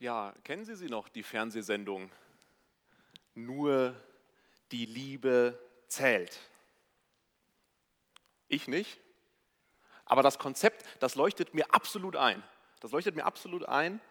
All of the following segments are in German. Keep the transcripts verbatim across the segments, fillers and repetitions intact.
Ja, kennen Sie sie noch, die Fernsehsendung Nur die Liebe zählt? Ich nicht, aber das Konzept, das leuchtet mir absolut ein. Das leuchtet mir absolut ein.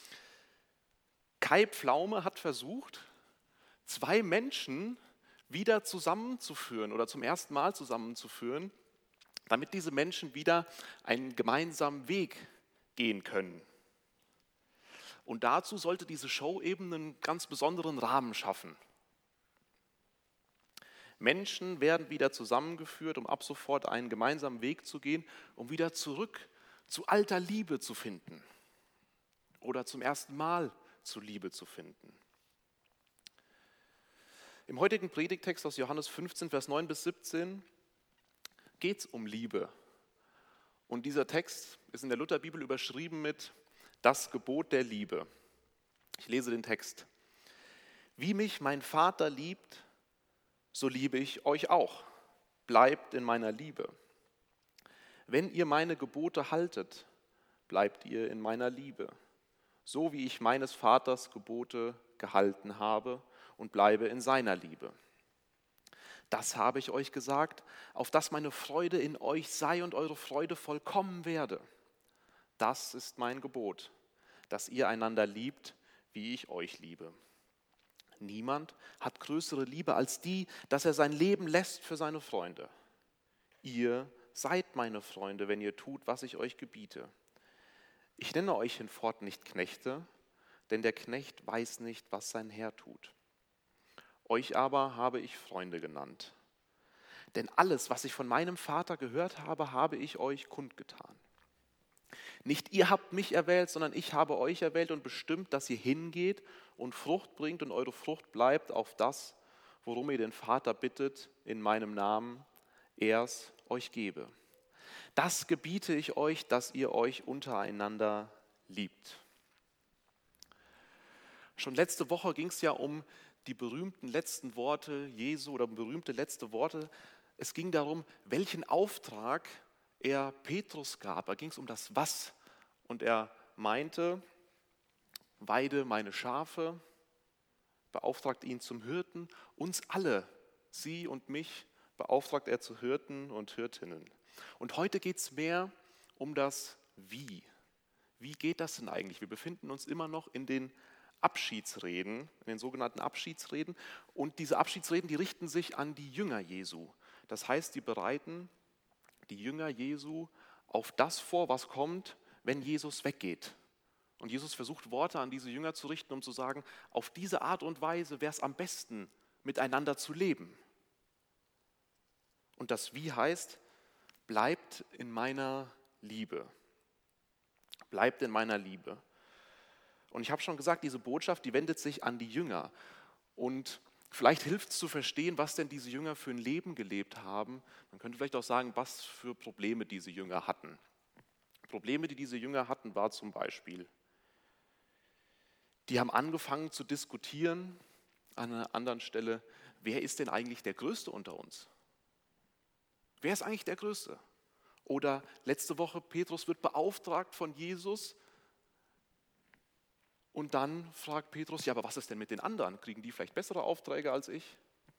Kai Pflaume hat versucht, zwei Menschen wieder zusammenzuführen oder zum ersten Mal zusammenzuführen, damit diese Menschen wieder einen gemeinsamen Weg gehen können. Und dazu sollte diese Show eben einen ganz besonderen Rahmen schaffen. Menschen werden wieder zusammengeführt, um ab sofort einen gemeinsamen Weg zu gehen, um wieder zurück zu alter Liebe zu finden oder zum ersten Mal zu Liebe zu finden. Im heutigen Predigttext aus Johannes fünfzehn, Vers neun bis siebzehn geht es um Liebe. Und dieser Text ist in der Lutherbibel überschrieben mit Das Gebot der Liebe. Ich lese den Text. Wie mich mein Vater liebt, so liebe ich euch auch. Bleibt in meiner Liebe. Wenn ihr meine Gebote haltet, bleibt ihr in meiner Liebe. So wie ich meines Vaters Gebote gehalten habe und bleibe in seiner Liebe. Das habe ich euch gesagt, auf dass meine Freude in euch sei und eure Freude vollkommen werde. Das ist mein Gebot, dass ihr einander liebt, wie ich euch liebe. Niemand hat größere Liebe als die, dass er sein Leben lässt für seine Freunde. Ihr seid meine Freunde, wenn ihr tut, was ich euch gebiete. Ich nenne euch hinfort nicht Knechte, denn der Knecht weiß nicht, was sein Herr tut. Euch aber habe ich Freunde genannt. Denn alles, was ich von meinem Vater gehört habe, habe ich euch kundgetan. Nicht ihr habt mich erwählt, sondern ich habe euch erwählt und bestimmt, dass ihr hingeht und Frucht bringt und eure Frucht bleibt auf das, worum ihr den Vater bittet, in meinem Namen, er's euch gebe. Das gebiete ich euch, dass ihr euch untereinander liebt. Schon letzte Woche ging es ja um die berühmten letzten Worte Jesu oder berühmte letzte Worte. Es ging darum, welchen Auftrag er Petrus gab. Da ging es um das Was. Und er meinte, weide meine Schafe, beauftragt ihn zum Hirten. Uns alle, sie und mich, beauftragt er zu Hirten und Hirtinnen. Und heute geht es mehr um das Wie. Wie geht das denn eigentlich? Wir befinden uns immer noch in den Abschiedsreden, in den sogenannten Abschiedsreden. Und diese Abschiedsreden, die richten sich an die Jünger Jesu. Das heißt, die bereiten die Jünger Jesu auf das vor, was kommt, wenn Jesus weggeht. Und Jesus versucht, Worte an diese Jünger zu richten, um zu sagen, auf diese Art und Weise wäre es am besten, miteinander zu leben. Und das Wie heißt, bleibt in meiner Liebe. Bleibt in meiner Liebe. Und ich habe schon gesagt, diese Botschaft, die wendet sich an die Jünger. Und vielleicht hilft es zu verstehen, was denn diese Jünger für ein Leben gelebt haben. Man könnte vielleicht auch sagen, was für Probleme diese Jünger hatten. Probleme, die diese Jünger hatten, war zum Beispiel, die haben angefangen zu diskutieren an einer anderen Stelle, wer ist denn eigentlich der Größte unter uns? Wer ist eigentlich der Größte? Oder letzte Woche, Petrus wird beauftragt von Jesus und dann fragt Petrus, ja, aber was ist denn mit den anderen? Kriegen die vielleicht bessere Aufträge als ich?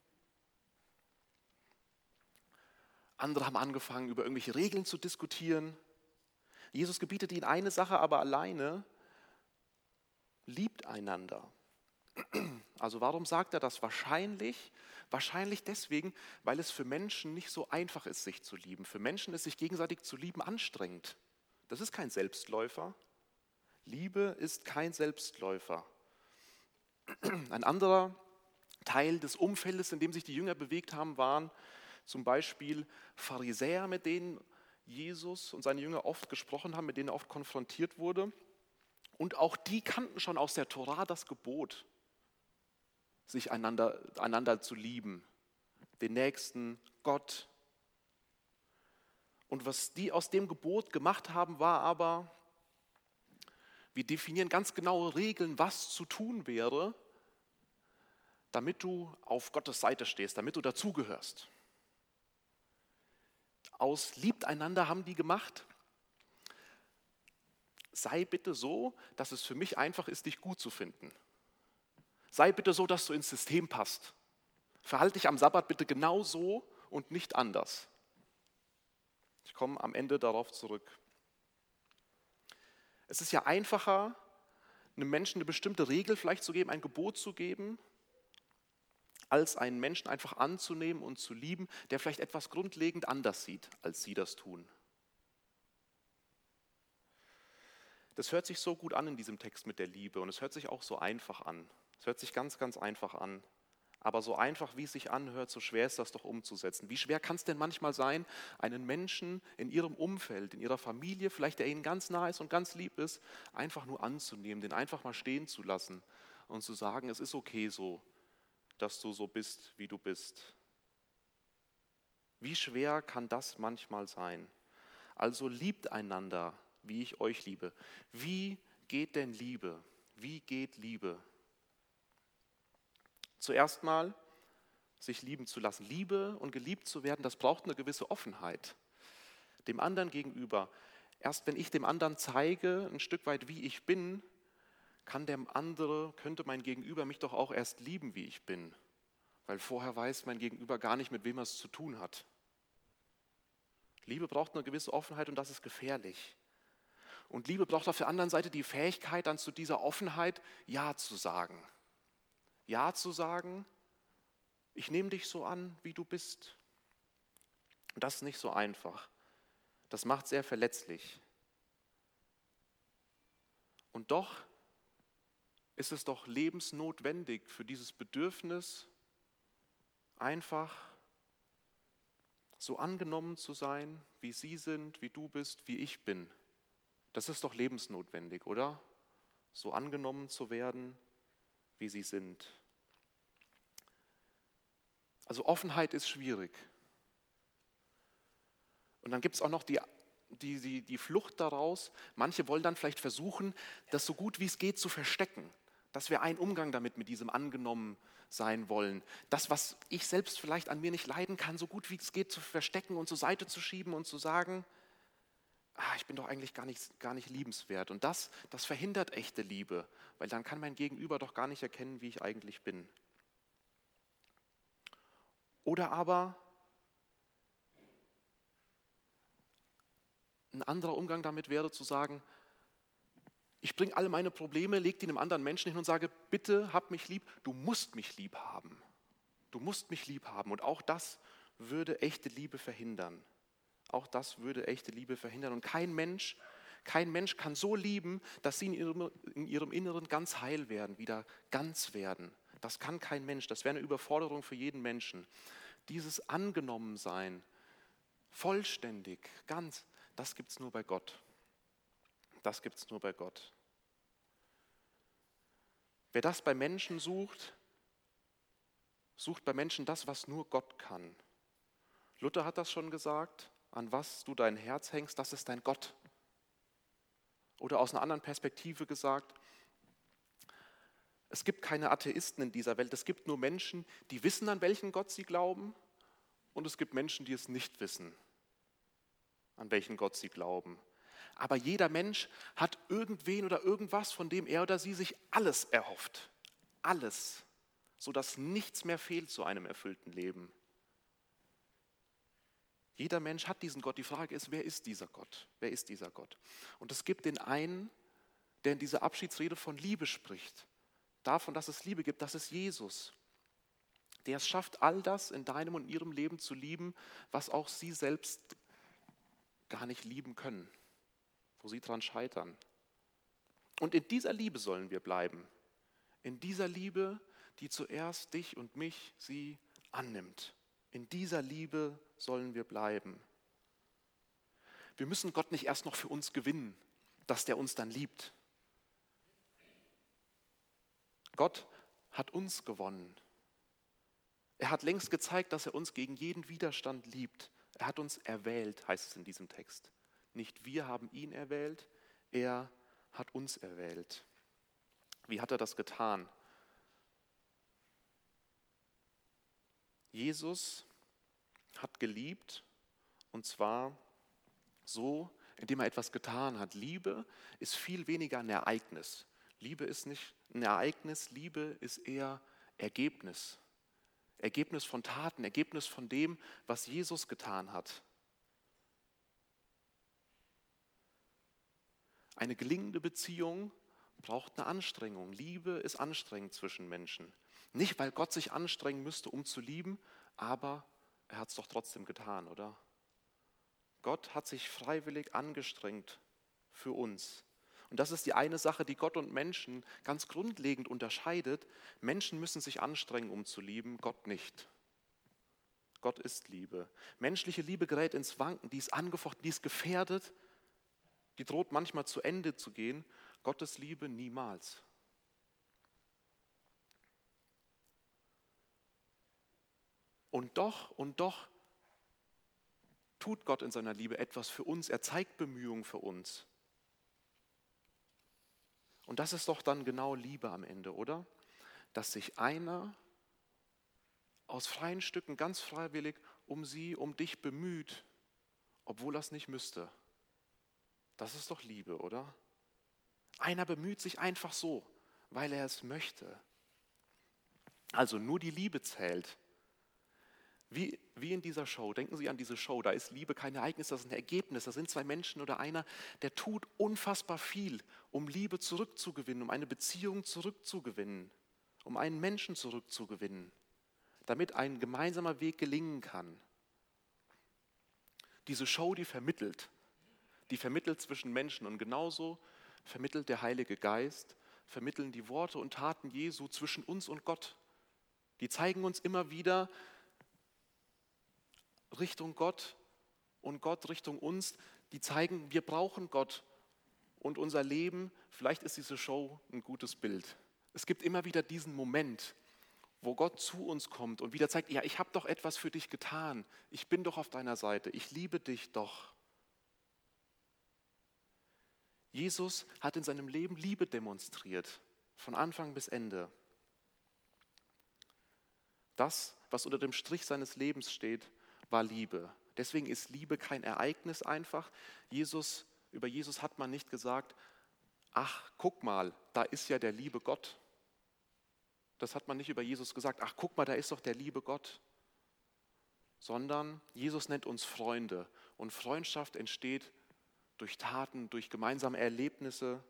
Andere haben angefangen, über irgendwelche Regeln zu diskutieren. Jesus gebietet ihnen eine Sache, aber alleine, liebt einander. Also warum sagt er das? Wahrscheinlich, wahrscheinlich deswegen, weil es für Menschen nicht so einfach ist, sich zu lieben. Für Menschen ist sich gegenseitig zu lieben anstrengend. Das ist kein Selbstläufer. Liebe ist kein Selbstläufer. Ein anderer Teil des Umfeldes, in dem sich die Jünger bewegt haben, waren zum Beispiel Pharisäer, mit denen Jesus und seine Jünger oft gesprochen haben, mit denen er oft konfrontiert wurde. Und auch die kannten schon aus der Tora das Gebot, sich einander, einander zu lieben, den Nächsten, Gott. Und was die aus dem Gebot gemacht haben, war aber, wir definieren ganz genaue Regeln, was zu tun wäre, damit du auf Gottes Seite stehst, damit du dazugehörst. Aus liebt einander haben die gemacht, sei bitte so, dass es für mich einfach ist, dich gut zu finden. Sei bitte so, dass du ins System passt. Verhalte dich am Sabbat bitte genau so und nicht anders. Ich komme am Ende darauf zurück. Es ist ja einfacher, einem Menschen eine bestimmte Regel vielleicht zu geben, ein Gebot zu geben, als einen Menschen einfach anzunehmen und zu lieben, der vielleicht etwas grundlegend anders sieht, als sie das tun. Das hört sich so gut an in diesem Text mit der Liebe und es hört sich auch so einfach an. Es hört sich ganz, ganz einfach an. Aber so einfach, wie es sich anhört, so schwer ist das doch umzusetzen. Wie schwer kann es denn manchmal sein, einen Menschen in ihrem Umfeld, in ihrer Familie, vielleicht der ihnen ganz nah ist und ganz lieb ist, einfach nur anzunehmen, den einfach mal stehen zu lassen und zu sagen, es ist okay so, dass du so bist, wie du bist. Wie schwer kann das manchmal sein? Also liebt einander, wie ich euch liebe. Wie geht denn Liebe? Wie geht Liebe? Zuerst mal, sich lieben zu lassen. Liebe und geliebt zu werden, das braucht eine gewisse Offenheit. Dem anderen gegenüber. Erst wenn ich dem anderen zeige, ein Stück weit, wie ich bin, kann der andere, könnte mein Gegenüber mich doch auch erst lieben, wie ich bin. Weil vorher weiß mein Gegenüber gar nicht, mit wem er es zu tun hat. Liebe braucht eine gewisse Offenheit und das ist gefährlich. Und Liebe braucht auf der anderen Seite die Fähigkeit, dann zu dieser Offenheit Ja zu sagen. Ja zu sagen, ich nehme dich so an, wie du bist. Das ist nicht so einfach. Das macht sehr verletzlich. Und doch ist es doch lebensnotwendig für dieses Bedürfnis, einfach so angenommen zu sein, wie sie sind, wie du bist, wie ich bin. Das ist doch lebensnotwendig, oder? So angenommen zu werden, wie sie sind. Also Offenheit ist schwierig. Und dann gibt es auch noch die, die, die, die Flucht daraus. Manche wollen dann vielleicht versuchen, das so gut wie es geht zu verstecken. Das wäre ein Umgang damit, mit diesem angenommen sein wollen. Das, was ich selbst vielleicht an mir nicht leiden kann, so gut wie es geht zu verstecken und zur Seite zu schieben und zu sagen, ah, ich bin doch eigentlich gar nicht, gar nicht liebenswert. Und das, das verhindert echte Liebe, weil dann kann mein Gegenüber doch gar nicht erkennen, wie ich eigentlich bin. Oder aber ein anderer Umgang damit wäre zu sagen, ich bringe alle meine Probleme, lege die einem anderen Menschen hin und sage, bitte hab mich lieb, du musst mich lieb haben. Du musst mich lieb haben. Und auch das würde echte Liebe verhindern. Auch das würde echte Liebe verhindern. Und kein Mensch, kein Mensch kann so lieben, dass sie in ihrem, in ihrem Inneren ganz heil werden, wieder ganz werden. Das kann kein Mensch. Das wäre eine Überforderung für jeden Menschen. Dieses Angenommensein, vollständig, ganz, das gibt es nur bei Gott. Das gibt es nur bei Gott. Wer das bei Menschen sucht, sucht bei Menschen das, was nur Gott kann. Luther hat das schon gesagt, an was du dein Herz hängst, das ist dein Gott. Oder aus einer anderen Perspektive gesagt, es gibt keine Atheisten in dieser Welt, es gibt nur Menschen, die wissen, an welchen Gott sie glauben, und es gibt Menschen, die es nicht wissen, an welchen Gott sie glauben. Aber jeder Mensch hat irgendwen oder irgendwas, von dem er oder sie sich alles erhofft. Alles. Sodass nichts mehr fehlt zu einem erfüllten Leben. Jeder Mensch hat diesen Gott. Die Frage ist, wer ist dieser Gott? Wer ist dieser Gott? Und es gibt den einen, der in dieser Abschiedsrede von Liebe spricht. Davon, dass es Liebe gibt, das ist Jesus. Der es schafft, all das in deinem und ihrem Leben zu lieben, was auch sie selbst gar nicht lieben können. Wo sie dran scheitern. Und in dieser Liebe sollen wir bleiben. In dieser Liebe, die zuerst dich und mich, sie annimmt. In dieser Liebe sollen wir bleiben. Wir müssen Gott nicht erst noch für uns gewinnen, dass der uns dann liebt. Gott hat uns gewonnen. Er hat längst gezeigt, dass er uns gegen jeden Widerstand liebt. Er hat uns erwählt, heißt es in diesem Text. Nicht wir haben ihn erwählt, er hat uns erwählt. Wie hat er das getan? Jesus hat geliebt, und zwar so, indem er etwas getan hat. Liebe ist viel weniger ein Ereignis. Liebe ist nicht ein Ereignis, Liebe ist eher Ergebnis. Ergebnis von Taten, Ergebnis von dem, was Jesus getan hat. Eine gelingende Beziehung braucht eine Anstrengung. Liebe ist anstrengend zwischen Menschen. Nicht, weil Gott sich anstrengen müsste, um zu lieben, aber er hat es doch trotzdem getan, oder? Gott hat sich freiwillig angestrengt für uns. Und das ist die eine Sache, die Gott und Menschen ganz grundlegend unterscheidet. Menschen müssen sich anstrengen, um zu lieben, Gott nicht. Gott ist Liebe. Menschliche Liebe gerät ins Wanken, die ist angefochten, die ist gefährdet, die droht manchmal zu Ende zu gehen. Gottes Liebe niemals. Und doch, und doch tut Gott in seiner Liebe etwas für uns. Er zeigt Bemühungen für uns. Und das ist doch dann genau Liebe am Ende, oder? Dass sich einer aus freien Stücken ganz freiwillig um sie, um dich bemüht, obwohl er es nicht müsste. Das ist doch Liebe, oder? Einer bemüht sich einfach so, weil er es möchte. Also nur die Liebe zählt. Wie, wie in dieser Show, denken Sie an diese Show, da ist Liebe kein Ereignis, das ist ein Ergebnis, da sind zwei Menschen oder einer, der tut unfassbar viel, um Liebe zurückzugewinnen, um eine Beziehung zurückzugewinnen, um einen Menschen zurückzugewinnen, damit ein gemeinsamer Weg gelingen kann. Diese Show, die vermittelt, die vermittelt zwischen Menschen und genauso vermittelt der Heilige Geist, vermitteln die Worte und Taten Jesu zwischen uns und Gott. Die zeigen uns immer wieder Richtung Gott und Gott Richtung uns, die zeigen, wir brauchen Gott und unser Leben. Vielleicht ist diese Show ein gutes Bild. Es gibt immer wieder diesen Moment, wo Gott zu uns kommt und wieder zeigt, ja, ich habe doch etwas für dich getan. Ich bin doch auf deiner Seite. Ich liebe dich doch. Jesus hat in seinem Leben Liebe demonstriert, von Anfang bis Ende. Das, was unter dem Strich seines Lebens steht, war Liebe. Deswegen ist Liebe kein Ereignis einfach. Jesus, über Jesus hat man nicht gesagt, ach, guck mal, da ist ja der liebe Gott. Das hat man nicht über Jesus gesagt, ach, guck mal, da ist doch der liebe Gott. Sondern Jesus nennt uns Freunde. Und Freundschaft entsteht durch Taten, durch gemeinsame Erlebnisse,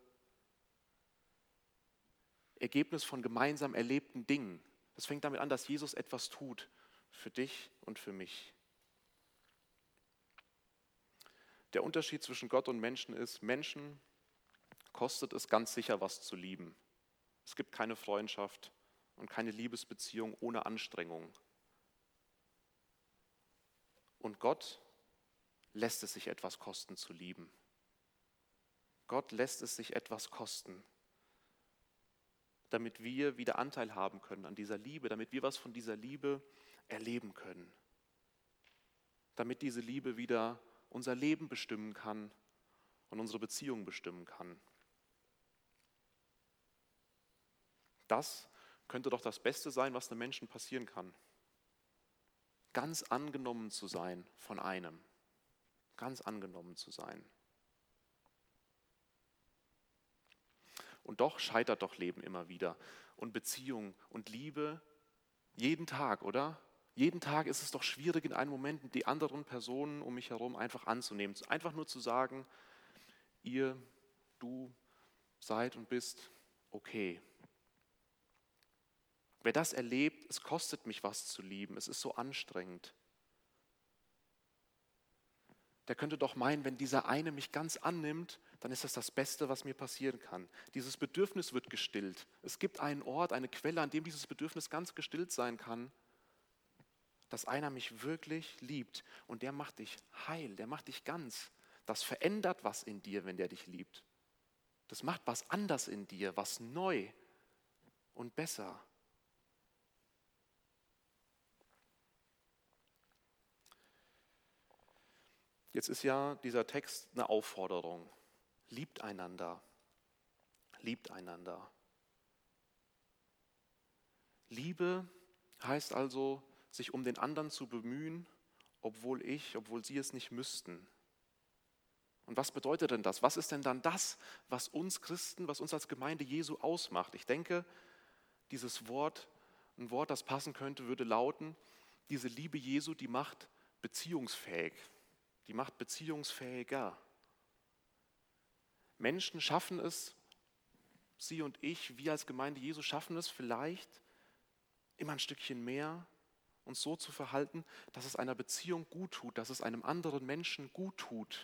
Ergebnis von gemeinsam erlebten Dingen. Das fängt damit an, dass Jesus etwas tut für dich und für mich. Der Unterschied zwischen Gott und Menschen ist, Menschen kostet es ganz sicher, was zu lieben. Es gibt keine Freundschaft und keine Liebesbeziehung ohne Anstrengung. Und Gott lässt es sich etwas kosten zu lieben. Gott lässt es sich etwas kosten, damit wir wieder Anteil haben können an dieser Liebe, damit wir was von dieser Liebe erleben können. Damit diese Liebe wieder unser Leben bestimmen kann und unsere Beziehung bestimmen kann. Das könnte doch das Beste sein, was einem Menschen passieren kann. Ganz angenommen zu sein von einem. Ganz angenommen zu sein. Und doch scheitert doch Leben immer wieder. Und Beziehung und Liebe jeden Tag, oder? Jeden Tag ist es doch schwierig, in einem Moment die anderen Personen um mich herum einfach anzunehmen. Einfach nur zu sagen, ihr, du seid und bist okay. Wer das erlebt, es kostet mich was zu lieben, es ist so anstrengend. Der könnte doch meinen, wenn dieser eine mich ganz annimmt, dann ist das das Beste, was mir passieren kann. Dieses Bedürfnis wird gestillt. Es gibt einen Ort, eine Quelle, an dem dieses Bedürfnis ganz gestillt sein kann, dass einer mich wirklich liebt und der macht dich heil, der macht dich ganz. Das verändert was in dir, wenn der dich liebt. Das macht was anders in dir, was neu und besser. Jetzt ist ja dieser Text eine Aufforderung. Liebt einander. Liebt einander. Liebe heißt also, sich um den anderen zu bemühen, obwohl ich, obwohl sie es nicht müssten. Und was bedeutet denn das? Was ist denn dann das, was uns Christen, was uns als Gemeinde Jesu ausmacht? Ich denke, dieses Wort, ein Wort, das passen könnte, würde lauten, diese Liebe Jesu, die macht beziehungsfähig, die macht beziehungsfähiger. Menschen schaffen es, Sie und ich, wir als Gemeinde Jesu schaffen es vielleicht, immer ein Stückchen mehr uns so zu verhalten, dass es einer Beziehung gut tut, dass es einem anderen Menschen gut tut.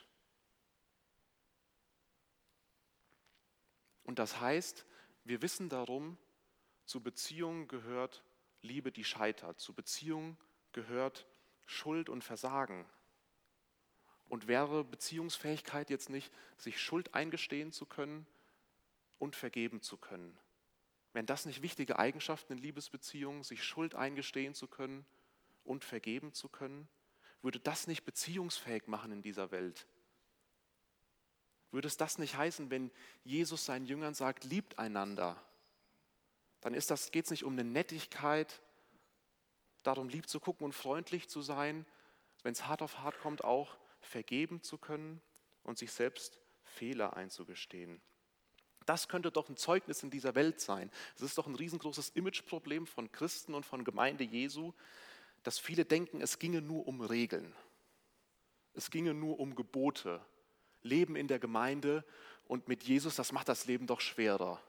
Und das heißt, wir wissen darum, zu Beziehungen gehört Liebe, die scheitert. Zu Beziehungen gehört Schuld und Versagen. Und wäre Beziehungsfähigkeit jetzt nicht, sich Schuld eingestehen zu können und vergeben zu können? Wären das nicht wichtige Eigenschaften in Liebesbeziehungen, sich Schuld eingestehen zu können und vergeben zu können? Würde das nicht beziehungsfähig machen in dieser Welt? Würde es das nicht heißen, wenn Jesus seinen Jüngern sagt, liebt einander? Dann ist das, geht es nicht um eine Nettigkeit, darum lieb zu gucken und freundlich zu sein, wenn es hart auf hart kommt, auch vergeben zu können und sich selbst Fehler einzugestehen. Das könnte doch ein Zeugnis in dieser Welt sein. Es ist doch ein riesengroßes Imageproblem von Christen und von Gemeinde Jesu, dass viele denken, es ginge nur um Regeln. Es ginge nur um Gebote. Leben in der Gemeinde und mit Jesus, das macht das Leben doch schwerer.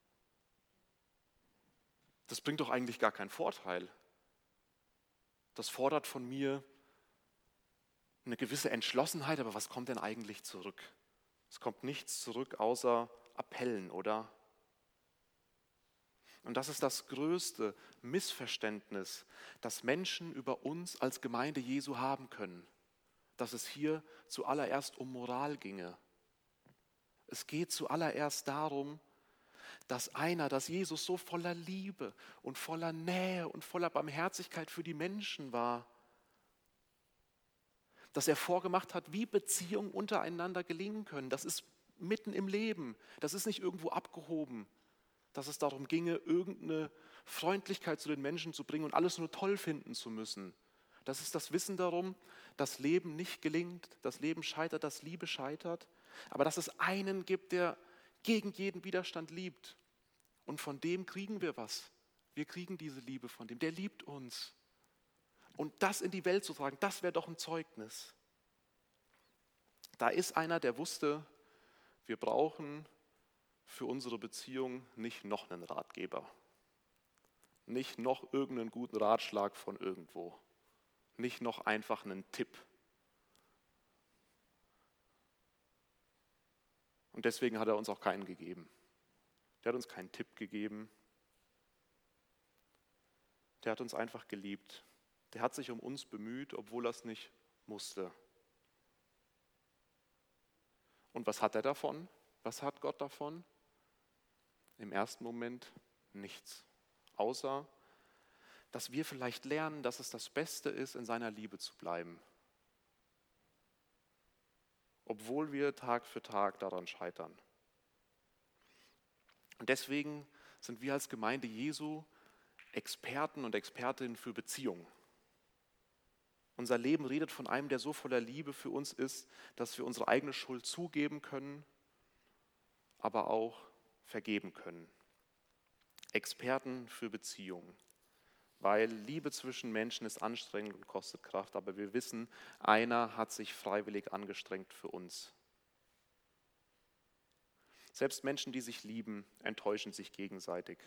Das bringt doch eigentlich gar keinen Vorteil. Das fordert von mir eine gewisse Entschlossenheit, aber was kommt denn eigentlich zurück? Es kommt nichts zurück außer Appellen, oder? Und das ist das größte Missverständnis, das Menschen über uns als Gemeinde Jesu haben können, dass es hier zuallererst um Moral ginge. Es geht zuallererst darum, dass einer, dass Jesus so voller Liebe und voller Nähe und voller Barmherzigkeit für die Menschen war, dass er vorgemacht hat, wie Beziehungen untereinander gelingen können. Das ist mitten im Leben, das ist nicht irgendwo abgehoben, dass es darum ginge, irgendeine Freundlichkeit zu den Menschen zu bringen und alles nur toll finden zu müssen. Das ist das Wissen darum, dass Leben nicht gelingt, das Leben scheitert, dass Liebe scheitert, aber dass es einen gibt, der gegen jeden Widerstand liebt. Und von dem kriegen wir was. Wir kriegen diese Liebe von dem, der liebt uns. Und das in die Welt zu tragen, das wäre doch ein Zeugnis. Da ist einer, der wusste, wir brauchen für unsere Beziehung nicht noch einen Ratgeber, nicht noch irgendeinen guten Ratschlag von irgendwo, nicht noch einfach einen Tipp. Und deswegen hat er uns auch keinen gegeben. Der hat uns keinen Tipp gegeben. Der hat uns einfach geliebt. Der hat sich um uns bemüht, obwohl er es nicht musste. Und was hat er davon? Was hat Gott davon? Im ersten Moment nichts. Außer, dass wir vielleicht lernen, dass es das Beste ist, in seiner Liebe zu bleiben. Obwohl wir Tag für Tag daran scheitern. Und deswegen sind wir als Gemeinde Jesu Experten und Expertinnen für Beziehungen. Unser Leben redet von einem, der so voller Liebe für uns ist, dass wir unsere eigene Schuld zugeben können, aber auch vergeben können. Experten für Beziehungen. Weil Liebe zwischen Menschen ist anstrengend und kostet Kraft, aber wir wissen, einer hat sich freiwillig angestrengt für uns. Selbst Menschen, die sich lieben, enttäuschen sich gegenseitig.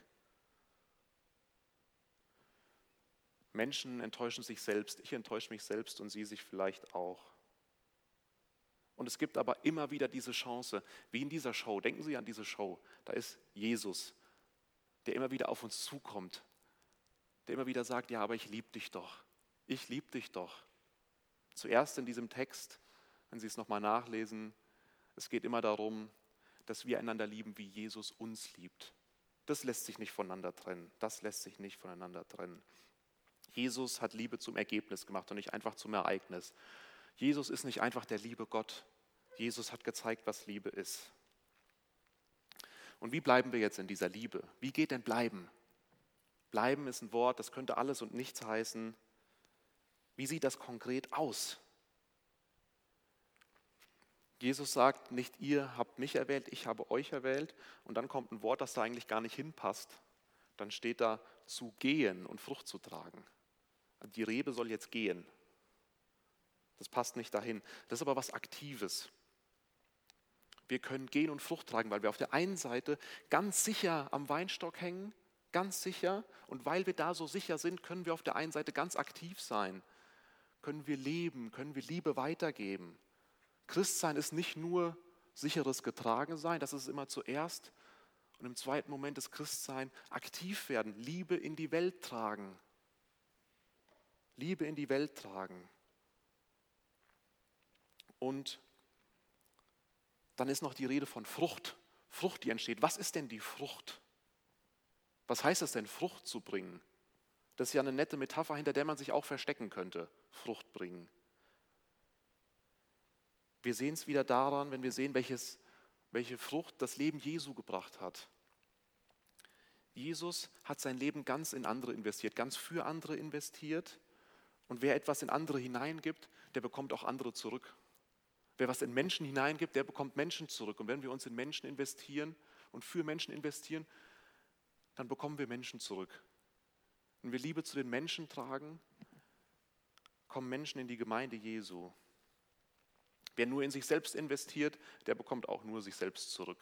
Menschen enttäuschen sich selbst, ich enttäusche mich selbst und sie sich vielleicht auch. Und es gibt aber immer wieder diese Chance, wie in dieser Show, denken Sie an diese Show, da ist Jesus, der immer wieder auf uns zukommt, der immer wieder sagt, ja, aber ich liebe dich doch, ich liebe dich doch. Zuerst in diesem Text, wenn Sie es nochmal nachlesen, es geht immer darum, dass wir einander lieben, wie Jesus uns liebt. Das lässt sich nicht voneinander trennen, das lässt sich nicht voneinander trennen. Jesus hat Liebe zum Ergebnis gemacht und nicht einfach zum Ereignis. Jesus ist nicht einfach der liebe Gott. Jesus hat gezeigt, was Liebe ist. Und wie bleiben wir jetzt in dieser Liebe? Wie geht denn bleiben? Bleiben ist ein Wort, das könnte alles und nichts heißen. Wie sieht das konkret aus? Jesus sagt, nicht ihr habt mich erwählt, ich habe euch erwählt. Und dann kommt ein Wort, das da eigentlich gar nicht hinpasst. Dann steht da zu gehen und Frucht zu tragen. Die Rebe soll jetzt gehen. Das passt nicht dahin. Das ist aber was Aktives. Wir können gehen und Frucht tragen, weil wir auf der einen Seite ganz sicher am Weinstock hängen, ganz sicher. Und weil wir da so sicher sind, können wir auf der einen Seite ganz aktiv sein. Können wir leben, können wir Liebe weitergeben. Christsein ist nicht nur sicheres Getragensein, das ist immer zuerst. Und im zweiten Moment ist Christsein aktiv werden, Liebe in die Welt tragen. Liebe in die Welt tragen. Und dann ist noch die Rede von Frucht. Frucht, die entsteht. Was ist denn die Frucht? Was heißt es denn, Frucht zu bringen? Das ist ja eine nette Metapher, hinter der man sich auch verstecken könnte. Frucht bringen. Wir sehen es wieder daran, wenn wir sehen, welches, welche Frucht das Leben Jesu gebracht hat. Jesus hat sein Leben ganz in andere investiert, ganz für andere investiert. Und wer etwas in andere hineingibt, der bekommt auch andere zurück. Wer was in Menschen hineingibt, der bekommt Menschen zurück. Und wenn wir uns in Menschen investieren und für Menschen investieren, dann bekommen wir Menschen zurück. Wenn wir Liebe zu den Menschen tragen, kommen Menschen in die Gemeinde Jesu. Wer nur in sich selbst investiert, der bekommt auch nur sich selbst zurück.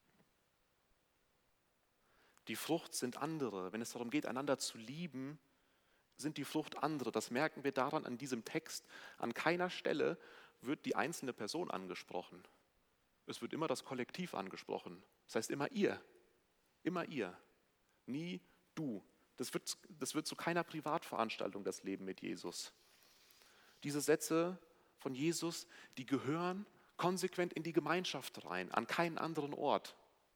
Die Frucht sind andere. Wenn es darum geht, einander zu lieben, sind die Frucht andere. Das merken wir daran an diesem Text. An keiner Stelle wird die einzelne Person angesprochen. Es wird immer das Kollektiv angesprochen. Das heißt immer ihr. Immer ihr. Nie du. Das wird, das wird zu keiner Privatveranstaltung, das Leben mit Jesus. Diese Sätze von Jesus, die gehören konsequent in die Gemeinschaft rein, an keinen anderen Ort.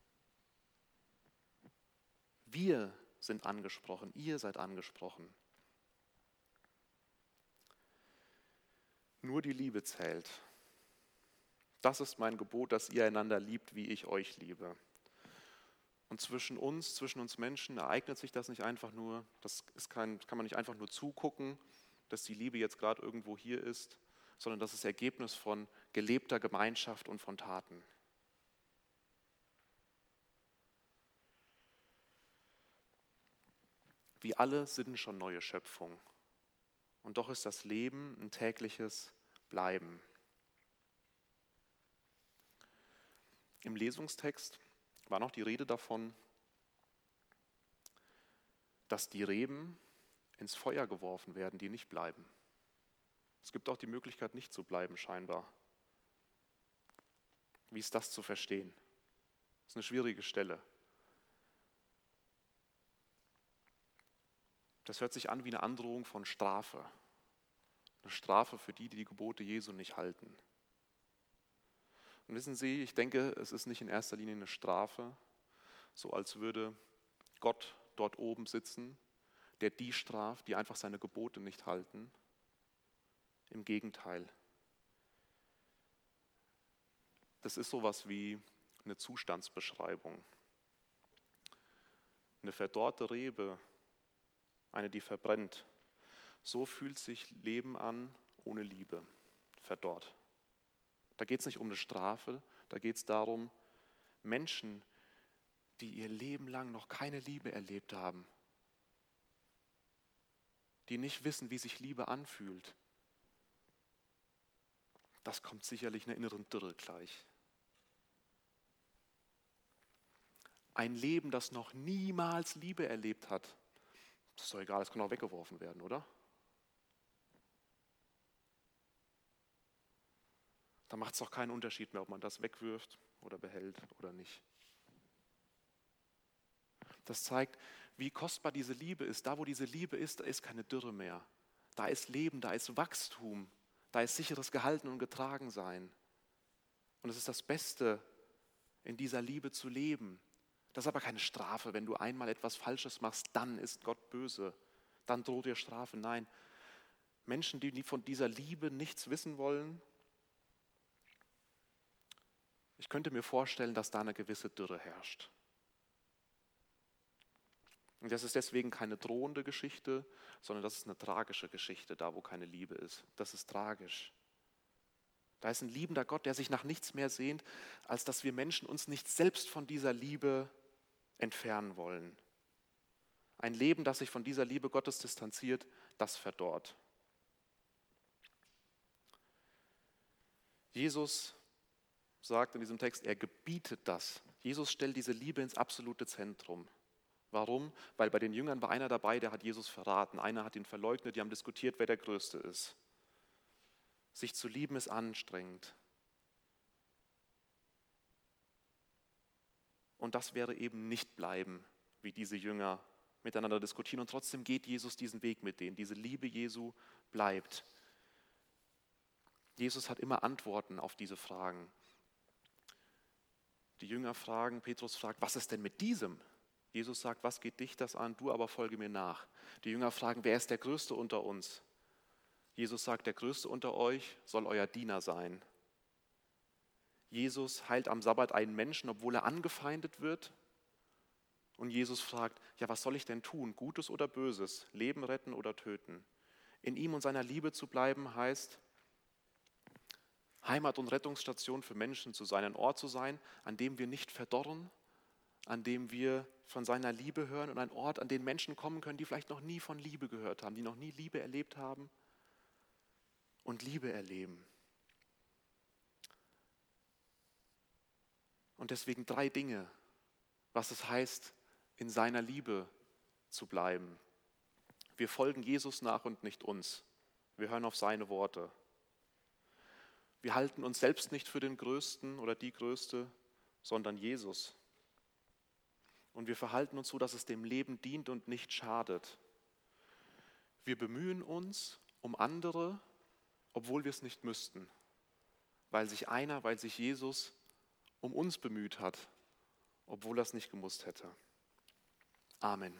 Wir sind angesprochen, ihr seid angesprochen. Nur die Liebe zählt. Das ist mein Gebot, dass ihr einander liebt, wie ich euch liebe. Und zwischen uns, zwischen uns Menschen ereignet sich das nicht einfach nur, das ist kein, kann man nicht einfach nur zugucken, dass die Liebe jetzt gerade irgendwo hier ist, sondern das ist Ergebnis von gelebter Gemeinschaft und von Taten. Wir alle sind schon neue Schöpfung. Und doch ist das Leben ein tägliches Bleiben. Im Lesungstext war noch die Rede davon, dass die Reben ins Feuer geworfen werden, die nicht bleiben. Es gibt auch die Möglichkeit, nicht zu bleiben, scheinbar. Wie ist das zu verstehen? Das ist eine schwierige Stelle. Das hört sich an wie eine Androhung von Strafe. Eine Strafe für die, die die Gebote Jesu nicht halten. Und wissen Sie, ich denke, es ist nicht in erster Linie eine Strafe, so als würde Gott dort oben sitzen, der die straft, die einfach seine Gebote nicht halten. Im Gegenteil. Das ist sowas wie eine Zustandsbeschreibung. Eine verdorrte Rebe, eine, die verbrennt. So fühlt sich Leben an ohne Liebe, verdorrt. Da geht es nicht um eine Strafe, da geht es darum, Menschen, die ihr Leben lang noch keine Liebe erlebt haben, die nicht wissen, wie sich Liebe anfühlt, das kommt sicherlich einer inneren Dürre gleich. Ein Leben, das noch niemals Liebe erlebt hat, das ist doch egal, das kann auch weggeworfen werden, oder? Da macht es doch keinen Unterschied mehr, ob man das wegwirft oder behält oder nicht. Das zeigt, wie kostbar diese Liebe ist. Da, wo diese Liebe ist, da ist keine Dürre mehr. Da ist Leben, da ist Wachstum, da ist sicheres Gehalten und Getragensein. Und es ist das Beste, in dieser Liebe zu leben. Das ist aber keine Strafe. Wenn du einmal etwas Falsches machst, dann ist Gott böse. Dann droht dir Strafe. Nein, Menschen, die von dieser Liebe nichts wissen wollen, ich könnte mir vorstellen, dass da eine gewisse Dürre herrscht. Und das ist deswegen keine drohende Geschichte, sondern das ist eine tragische Geschichte, da wo keine Liebe ist. Das ist tragisch. Da ist ein liebender Gott, der sich nach nichts mehr sehnt, als dass wir Menschen uns nicht selbst von dieser Liebe entfernen wollen. Ein Leben, das sich von dieser Liebe Gottes distanziert, das verdorrt. Jesus sagt in diesem Text, er gebietet das. Jesus stellt diese Liebe ins absolute Zentrum. Warum? Weil bei den Jüngern war einer dabei, der hat Jesus verraten. Einer hat ihn verleugnet, die haben diskutiert, wer der Größte ist. Sich zu lieben ist anstrengend. Und das wäre eben nicht bleiben, wie diese Jünger miteinander diskutieren. Und trotzdem geht Jesus diesen Weg mit denen. Diese Liebe Jesu bleibt. Jesus hat immer Antworten auf diese Fragen. Die Jünger fragen, Petrus fragt, was ist denn mit diesem? Jesus sagt, was geht dich das an? Du aber folge mir nach. Die Jünger fragen, wer ist der Größte unter uns? Jesus sagt, der Größte unter euch soll euer Diener sein. Jesus heilt am Sabbat einen Menschen, obwohl er angefeindet wird. Und Jesus fragt, ja, was soll ich denn tun? Gutes oder Böses? Leben retten oder töten? In ihm und seiner Liebe zu bleiben heißt, Heimat- und Rettungsstation für Menschen zu sein, ein Ort zu sein, an dem wir nicht verdorren, an dem wir von seiner Liebe hören und ein Ort, an den Menschen kommen können, die vielleicht noch nie von Liebe gehört haben, die noch nie Liebe erlebt haben und Liebe erleben. Und deswegen drei Dinge, was es heißt, in seiner Liebe zu bleiben. Wir folgen Jesus nach und nicht uns. Wir hören auf seine Worte. Wir halten uns selbst nicht für den Größten oder die Größte, sondern Jesus. Und wir verhalten uns so, dass es dem Leben dient und nicht schadet. Wir bemühen uns um andere, obwohl wir es nicht müssten, weil sich einer, weil sich Jesus um uns bemüht hat, obwohl er es nicht gemusst hätte. Amen.